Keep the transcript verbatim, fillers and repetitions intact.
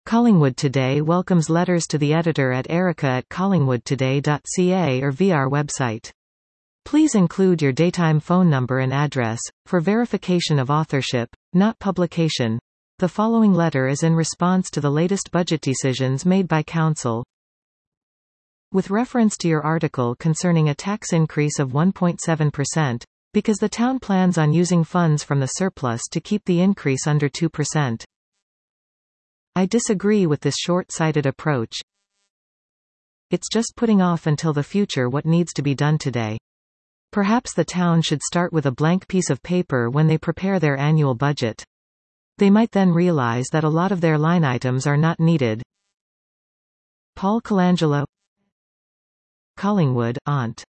Collingwood Today welcomes letters to the editor at erica at collingwood today dot c a or via our website. Please include your daytime phone number and address, for verification of authorship, not publication. The following letter is in response to the latest budget decisions made by Council. With reference to your article concerning a tax increase of one point seven percent, because the town plans on using funds from the surplus to keep the increase under two percent. I disagree with this short-sighted approach. It's just putting off until the future what needs to be done today. Perhaps the town should start with a blank piece of paper when they prepare their annual budget. They might then realize that a lot of their line items are not needed. Paul Colangelo, Collingwood, Aunt.